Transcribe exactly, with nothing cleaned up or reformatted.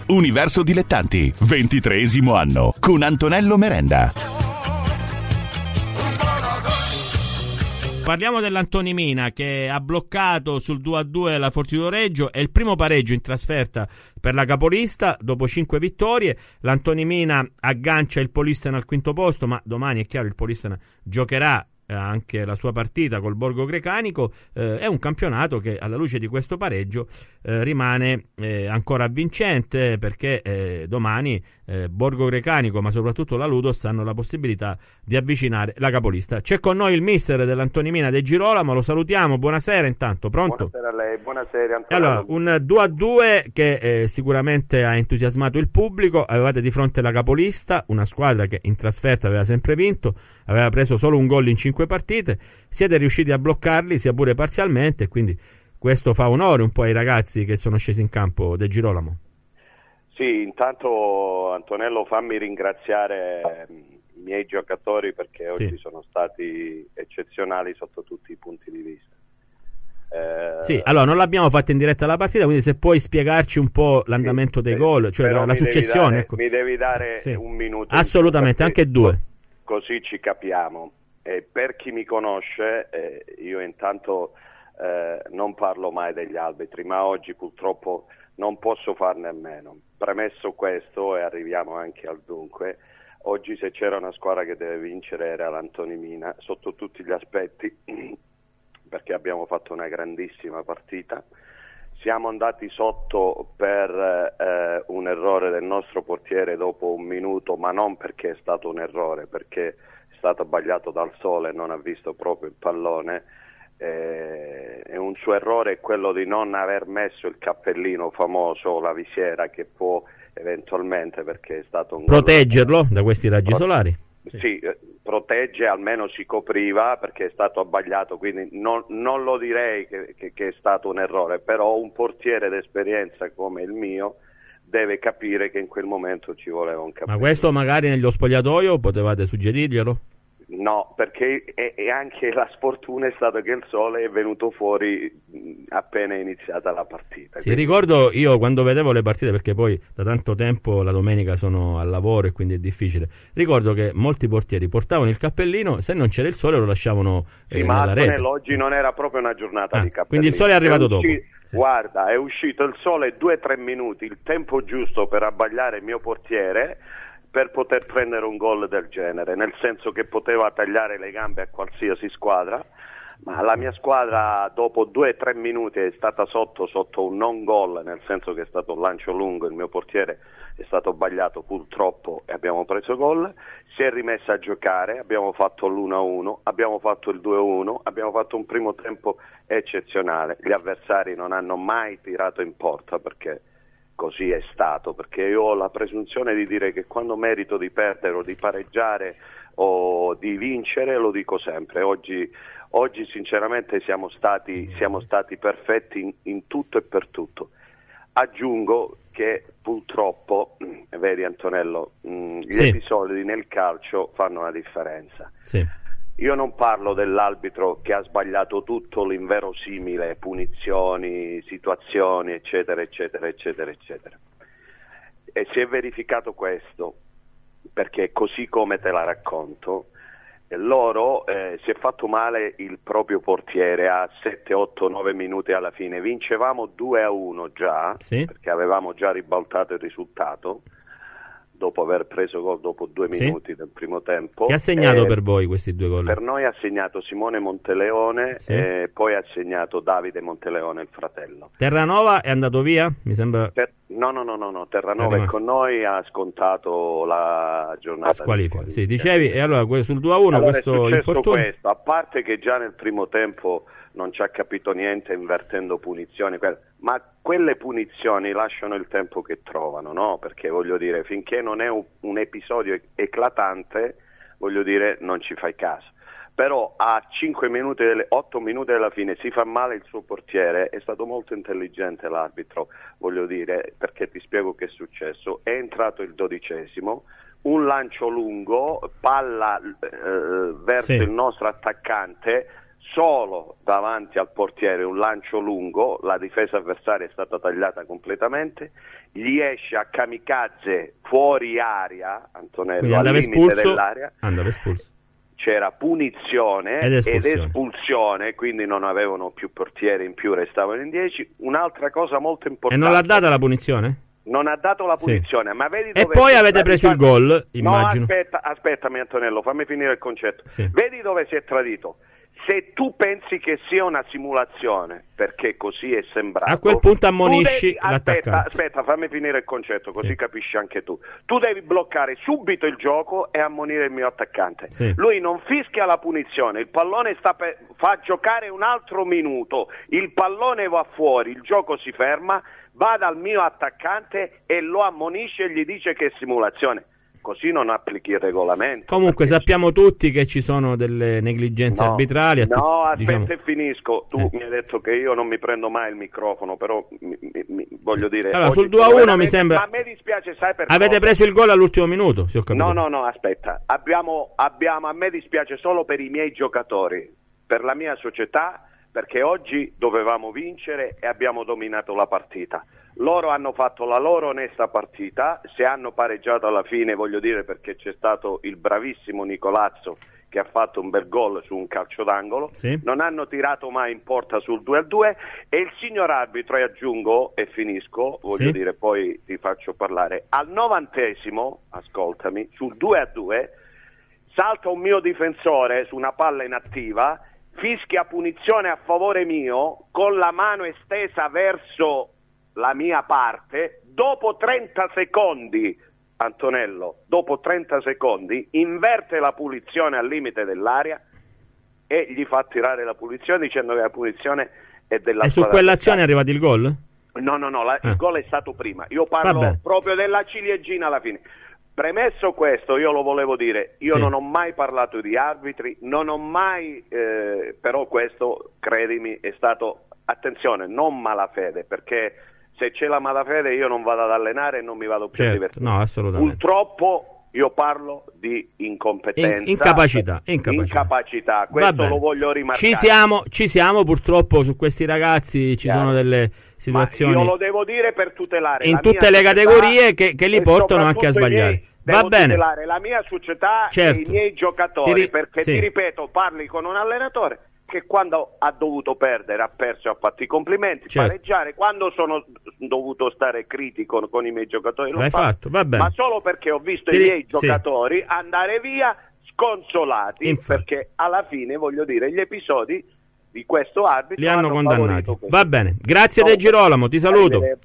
Universo Dilettanti, ventitreesimo anno, con Antonello Merenda. Parliamo dell'Antonimina che ha bloccato sul due a due la Fortitudo Reggio. È il primo pareggio in trasferta per la capolista dopo cinque vittorie. L'Antonimina aggancia il Polistena al quinto posto, ma domani è chiaro il Polistena giocherà anche la sua partita col Borgo Grecanico. Eh, è un campionato che alla luce di questo pareggio eh, rimane eh, ancora vincente, perché eh, domani eh, Borgo Grecanico ma soprattutto la Ludos hanno la possibilità di avvicinare la capolista. C'è con noi il mister dell'Antonimina De Girolamo, lo salutiamo, buonasera intanto, pronto? Buonasera a lei, buonasera Antonio. Allora, un due a due che eh, sicuramente ha entusiasmato il pubblico. Avevate di fronte la capolista, una squadra che in trasferta aveva sempre vinto, aveva preso solo un gol in cinque partite, siete riusciti a bloccarli sia pure parzialmente, quindi questo fa onore un po' ai ragazzi che sono scesi in campo. De Girolamo. Sì, intanto Antonello, fammi ringraziare i miei giocatori perché sì. oggi sono stati eccezionali sotto tutti i punti di vista. Eh, sì, allora non l'abbiamo fatta in diretta la partita, quindi se puoi spiegarci un po' l'andamento sì, dei gol, cioè la, la successione. Devi dare, ecco. Mi devi dare sì. un minuto. Assolutamente, anche due. Così ci capiamo. E per chi mi conosce, eh, io intanto eh, non parlo mai degli arbitri, ma oggi purtroppo non posso farne a meno. Premesso questo, e arriviamo anche al dunque, oggi se c'era una squadra che deve vincere era l'Antonimina, sotto tutti gli aspetti, perché abbiamo fatto una grandissima partita. Siamo andati sotto per eh, un errore del nostro portiere dopo un minuto, ma non perché è stato un errore, perché è stato abbagliato dal sole e non ha visto proprio il pallone. Eh, e un suo errore è quello di non aver messo il cappellino famoso, la visiera, che può eventualmente, perché è stato un proteggerlo gol... da questi raggi Pro... solari. Sì, sì eh, protegge, almeno si copriva perché è stato abbagliato, quindi non, non lo direi che, che, che è stato un errore, però un portiere d'esperienza come il mio deve capire che in quel momento ci voleva un cappellino. Ma questo magari nello spogliatoio potevate suggerirglielo? No, perché e, e anche la sfortuna è stata che il sole è venuto fuori appena iniziata la partita. Sì, quindi... ricordo io quando vedevo le partite, perché poi da tanto tempo la domenica sono al lavoro e quindi è difficile, ricordo che molti portieri portavano il cappellino, se non c'era il sole lo lasciavano eh, sì, ma nella rete. Oggi non era proprio una giornata ah, di cappellino. Quindi il sole è arrivato è usci... dopo. Sì. Guarda, è uscito il sole due o tre minuti, il tempo giusto per abbagliare il mio portiere, per poter prendere un gol del genere, nel senso che poteva tagliare le gambe a qualsiasi squadra, ma la mia squadra dopo due o tre minuti è stata sotto sotto un non gol, nel senso che è stato un lancio lungo, il mio portiere è stato sbagliato purtroppo e abbiamo preso gol, si è rimessa a giocare, abbiamo fatto l'uno a uno, abbiamo fatto il due a uno, abbiamo fatto un primo tempo eccezionale, gli avversari non hanno mai tirato in porta perché così è stato, perché io ho la presunzione di dire che quando merito di perdere o di pareggiare o di vincere lo dico sempre. Oggi, oggi sinceramente siamo stati, siamo stati perfetti in, in tutto e per tutto. Aggiungo che purtroppo, vedi Antonello, mh, gli sì. episodi nel calcio fanno la differenza. Sì. Io non parlo dell'arbitro che ha sbagliato tutto l'inverosimile, punizioni, situazioni, eccetera, eccetera, eccetera, eccetera. E si è verificato questo, perché così come te la racconto, loro eh, si è fatto male il proprio portiere a sette, otto, nove minuti alla fine. Vincevamo due a uno già, sì. perché avevamo già ribaltato il risultato, dopo aver preso gol dopo due sì. minuti del primo tempo. Chi ha segnato eh, per voi questi due gol? Per noi ha segnato Simone Monteleone sì. e poi ha segnato Davide Monteleone, il fratello. Terranova è andato via? Mi sembra... Per... No, no, no, no, no. Terranova è con noi, ha scontato la giornata. La squalifica, sì, dicevi, e allora sul due a uno allora questo infortunio... questo, a parte che già nel primo tempo non ci ha capito niente invertendo punizioni, ma quelle punizioni lasciano il tempo che trovano, no? Perché voglio dire, finché non è un, un episodio eclatante, voglio dire, non ci fai caso. Però a cinque minuti, otto minuti dalla fine si fa male il suo portiere, è stato molto intelligente l'arbitro, voglio dire, perché ti spiego che è successo. È entrato il dodicesimo, un lancio lungo, palla eh, verso sì. il nostro attaccante, solo davanti al portiere un lancio lungo, la difesa avversaria è stata tagliata completamente, gli esce a kamikaze fuori area, Antonello, al limite espulso, dell'area, andava espulso. C'era punizione ed espulsione. ed espulsione, quindi non avevano più portieri in più, restavano in dieci. Un'altra cosa molto importante. E non l'ha data la punizione? Non ha dato la punizione, sì. ma vedi e dove poi avete preso il gol, immagino. No, aspetta, aspettami Antonello, fammi finire il concetto. Sì. Vedi dove si è tradito. Se tu pensi che sia una simulazione, perché così è sembrato, a quel punto ammonisci devi, l'attaccante. Aspetta, aspetta, fammi finire il concetto, così sì. capisci anche tu. Tu devi bloccare subito il gioco e ammonire il mio attaccante. Sì. Lui non fischia la punizione, il pallone sta per, fa giocare un altro minuto, il pallone va fuori, il gioco si ferma, va dal mio attaccante e lo ammonisce e gli dice che è simulazione. Così non applichi il regolamento. Comunque sappiamo tutti che ci sono delle negligenze no, arbitrali. Atti- no, aspetta diciamo... e finisco. Tu eh. mi hai detto che io non mi prendo mai il microfono, però mi, mi, mi, voglio dire... Allora, sul due a uno mi sembra... Ma a me dispiace, sai perché... Avete preso il gol all'ultimo minuto, se ho capito. No, no, no, aspetta. Abbiamo, abbiamo, a me dispiace solo per i miei giocatori, per la mia società, perché oggi dovevamo vincere e abbiamo dominato la partita. Loro hanno fatto la loro onesta partita, se hanno pareggiato alla fine, voglio dire, perché c'è stato il bravissimo Nicolazzo che ha fatto un bel gol su un calcio d'angolo, sì. non hanno tirato mai in porta sul due a due e il signor arbitro, e aggiungo e finisco, voglio sì. dire, poi ti faccio parlare, al novantesimo, ascoltami, sul due a due salta un mio difensore su una palla inattiva, fischia punizione a favore mio con la mano estesa verso la mia parte, dopo trenta secondi, Antonello, dopo trenta secondi inverte la punizione al limite dell'area e gli fa tirare la punizione dicendo che la punizione è della e su quell'azione è arrivato il gol? No, no, no, la, ah. il gol è stato prima, io parlo proprio della ciliegina alla fine. Premesso questo, io lo volevo dire, io sì. non ho mai parlato di arbitri, non ho mai, eh, però questo, credimi, è stato, attenzione, non malafede, perché se c'è la malafede io non vado ad allenare e non mi vado più certo, a divertire. No, assolutamente. Purtroppo io parlo di incompetenza, In, incapacità, incapacità. incapacità. Questo lo voglio rimarcare. Ci siamo, ci siamo purtroppo su questi ragazzi, ci Chiaro. sono delle situazioni. Ma io lo devo dire per tutelare in la tutte mia le categorie che, che li portano anche a sbagliare. Miei, Va devo bene. tutelare la mia società certo. e i miei giocatori, ti ri- perché sì. ti ripeto, parli con un allenatore che quando ha dovuto perdere ha perso e ha fatto i complimenti, certo. pareggiare, quando sono dovuto stare critico con i miei giocatori l'ho L'hai fatto, fatto, va bene. ma solo perché ho visto ti i miei ri- giocatori sì. andare via sconsolati. Infatti. Perché alla fine, voglio dire, gli episodi di questo arbitro li hanno, hanno condannati. questo. Va bene, grazie De Girolamo, ti saluto.